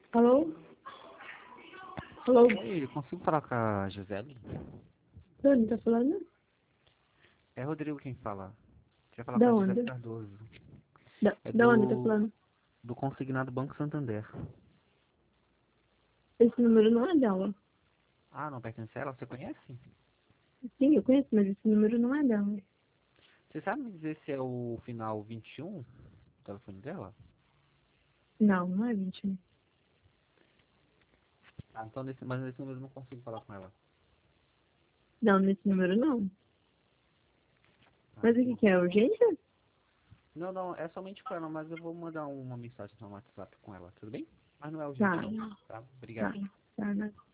Alô? Alô? Oi, eu consigo falar com a Gisele? Dani, tá falando? É Rodrigo quem fala. Queria falar com Da a Gisele onde? Cardoso. É Da onde tá falando? do consignado Banco Santander. Esse número não é dela. Ah, não pertence a ela? Você conhece? Sim, eu conheço, mas esse número não é dela. Você sabe me dizer se é o final 21 o telefone dela? Não, não é 20. Ah, então mas nesse número eu não consigo falar com ela. Não, nesse número não. Ah, Mas o que que entendi. é? Urgência? Não, não, é somente com ela, mas eu vou mandar uma mensagem no WhatsApp com ela, tudo bem? Mas não é Tá, urgente não, tá? tá, Obrigado. tá, né?